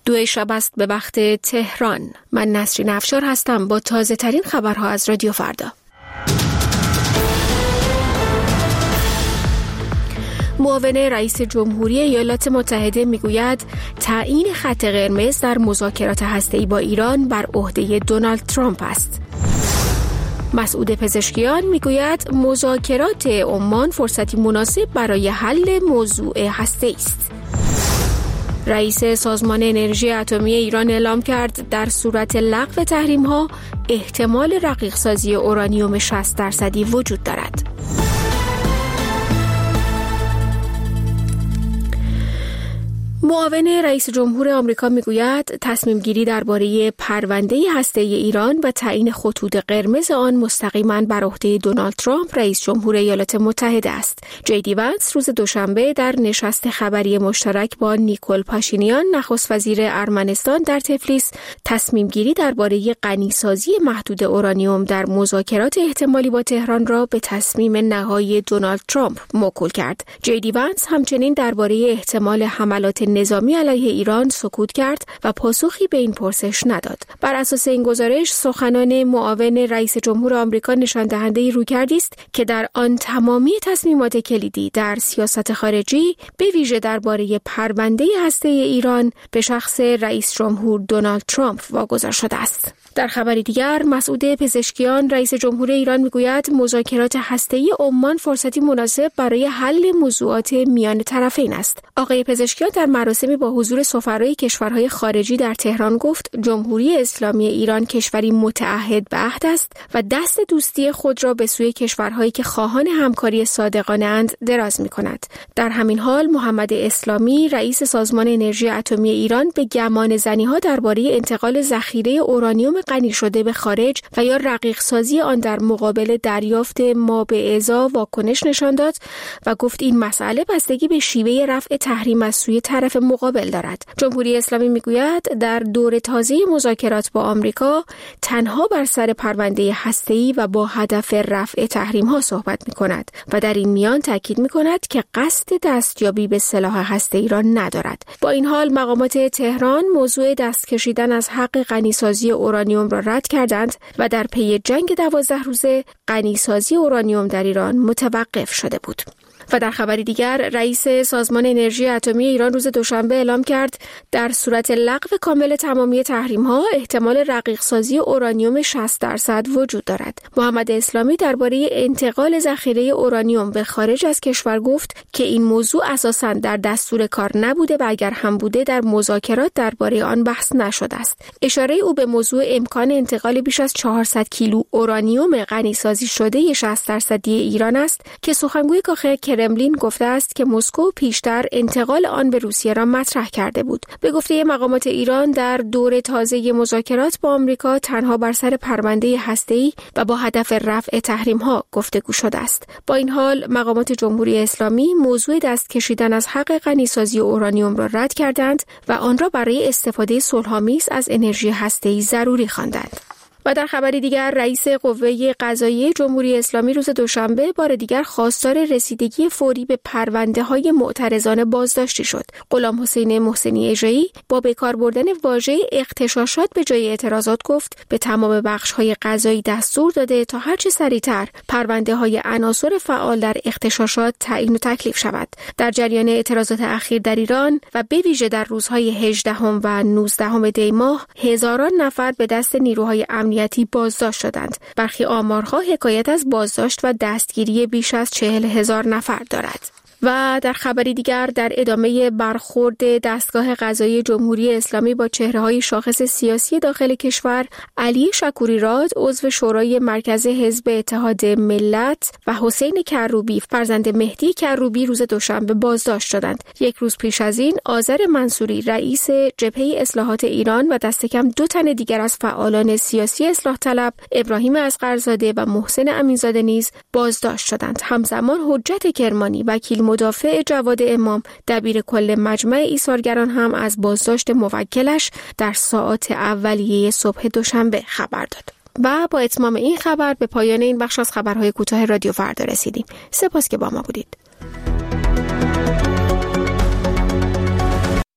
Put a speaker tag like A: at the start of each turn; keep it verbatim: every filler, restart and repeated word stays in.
A: دو شب است به وقت تهران. من نسرین افشار هستم با تازه ترین خبرها از رادیو فردا. معاون رئیس جمهوری ایالات متحده میگوید تعیین خط قرمز در مذاکرات هسته‌ای با ایران بر عهده دونالد ترامپ است. مسعود پزشکیان میگوید مذاکرات عمان فرصتی مناسب برای حل موضوع هسته‌ای است. رئیس سازمان انرژی اتمی ایران اعلام کرد در صورت لغو تحریم‌ها احتمال رقیق سازی اورانیوم شصت درصدی وجود دارد. معاون رئیس جمهور آمریکا میگوید تصمیم گیری درباره پرونده هسته‌ای ایران و تعیین خطوط قرمز آن مستقیما بر عهده دونالد ترامپ رئیس جمهور ایالات متحده است. جی دی ونس روز دوشنبه در نشست خبری مشترک با نیکول پاشینیان نخست وزیر ارمنستان در تفلیس تصمیم گیری درباره غنیسازی محدود اورانیوم در مذاکرات احتمالی با تهران را به تصمیم نهایی دونالد ترامپ موکول کرد. جی دی ونس همچنین درباره احتمال حملات نظامی علیه ایران سکوت کرد و پاسخی به این پرسش نداد. بر اساس این گزارش سخنان معاون رئیس جمهور آمریکا نشان دهنده رویکردی است که در آن تمامی تصمیمات کلیدی در سیاست خارجی به ویژه درباره پرونده هسته‌ای ایران به شخص رئیس جمهور دونالد ترامپ واگذار شده است. در خبری دیگر مسعود پزشکیان رئیس جمهور ایران میگوید مذاکرات هسته‌ای عمان فرصتی مناسب برای حل موضوعات میان طرفین است. آقای پزشکیان در مراسمی با حضور سفرای کشورهای خارجی در تهران گفت جمهوری اسلامی ایران کشوری متعهد به عهد است و دست دوستی خود را به سوی کشورهایی که خواهان همکاری صادقانه اند دراز می‌کند. در همین حال محمد اسلامی رئیس سازمان انرژی اتمی ایران به گمان زنی‌ها درباره انتقال ذخیره اورانیوم غنی شده به خارج و یا رقیق سازی آن در مقابل دریافت ما به ازا واکنش نشان داد و گفت این مسئله بستگی به شیوه رفع تحریم از سوی طرف مقابل دارد. جمهوری اسلامی میگوید در دور تازه مذاکرات با آمریکا تنها بر سر پرونده هسته‌ای و با هدف رفع تحریم‌ها صحبت می‌کند و در این میان تاکید می‌کند که قصد دستیابی به سلاح هسته‌ای را ندارد. با این حال مقامات تهران موضوع دست کشیدن از حق غنیسازی اورانیوم را رد کردند و در پی جنگ دوازده روزه غنیسازی اورانیوم در ایران متوقف شده بود. و در خبری دیگر رئیس سازمان انرژی اتمی ایران روز دوشنبه اعلام کرد در صورت لغو کامل تمامی تحریم‌ها احتمال رقیق سازی اورانیوم شصت درصد وجود دارد. محمد اسلامی درباره انتقال ذخیره اورانیوم به خارج از کشور گفت که این موضوع اساساً در دستور کار نبوده و اگر هم بوده در مذاکرات درباره آن بحث نشده است. اشاره او به موضوع امکان انتقال بیش از چهارصد کیلو اورانیوم غنیسازی شده شصت درصدی ایران است که سخنگوی کاخ کرملین گفته است که مسکو پیشتر انتقال آن به روسیه را مطرح کرده بود. به گفته مقامات ایران در دور تازه مذاکرات با آمریکا تنها بر سر پرونده هسته‌ای و با هدف رفع تحریم‌ها گفتگو شده است. با این حال مقامات جمهوری اسلامی موضوع دست کشیدن از حق غنیسازی اورانیوم را رد کردند و آن را برای استفاده صلح‌آمیز از انرژی هسته‌ای ضروری خواندند. و در خبری دیگر رئیس قوه قضاییه جمهوری اسلامی روز دوشنبه بار دیگر خواستار رسیدگی فوری به پرونده‌های معترضان بازداشتی شد. غلام حسین محسنی اژه‌ای با به کار بردن واژه اغتشاشات به جای اعتراضات گفت به تمام بخش‌های قضایی دستور داده تا هرچه سریعتر پرونده‌های عناصر فعال در اغتشاشات تعیین و تکلیف شود. در جریان اعتراضات اخیر در ایران و به ویژه در روزهای هجدهم و نوزدهم دی ماه هزاران نفر به دست نیروهای امنیتی بازداشت شدند. برخی آمارها حکایت از بازداشت و دستگیری بیش از چهل هزار نفر دارد. و در خبری دیگر در ادامه برخورد دستگاه قضایی جمهوری اسلامی با چهره‌های شاخص سیاسی داخل کشور، علی شکوری‌راد عضو شورای مرکز حزب اتحاد ملت و حسین کروبی فرزند مهدی کروبی روز دوشنبه بازداشت شدند. یک روز پیش از این آذر منصوری رئیس جبهه اصلاحات ایران و دست کم دو تن دیگر از فعالان سیاسی اصلاح طلب ابراهیم اصغرزاده و محسن امینزاده نیز بازداشت شدند. همزمان حجت کرمانی وکیل مدافع جواد امام دبیر کل مجمع ایثارگران هم از بازداشت موکلش در ساعات اولیه صبح دوشنبه خبر داد. و با اتمام این خبر به پایان این بخش از خبرهای کوتاه رادیو فردا رسیدیم. سپاس که با ما بودید.